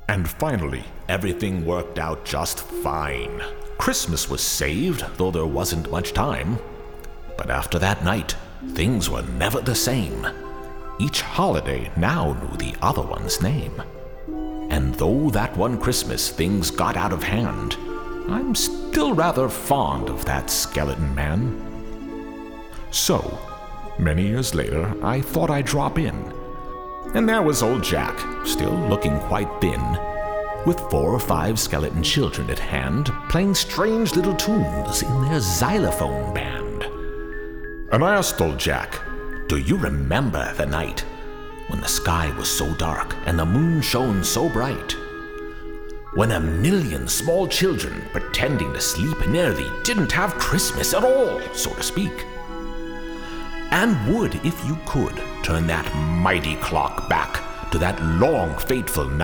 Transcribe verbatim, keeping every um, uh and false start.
And finally, everything worked out just fine. Christmas was saved, though there wasn't much time. But after that night, things were never the same. Each holiday now knew the other one's name. And though that one Christmas things got out of hand, I'm still rather fond of that skeleton man. So, many years later, I thought I'd drop in. And there was old Jack, still looking quite thin, with four or five skeleton children at hand, playing strange little tunes in their xylophone band. And I asked old Jack, "Do you remember the night when the sky was so dark and the moon shone so bright? When a million small children, pretending to sleep nearly, didn't have Christmas at all, so to speak? And would, if you could, turn that mighty clock back to that long, fateful night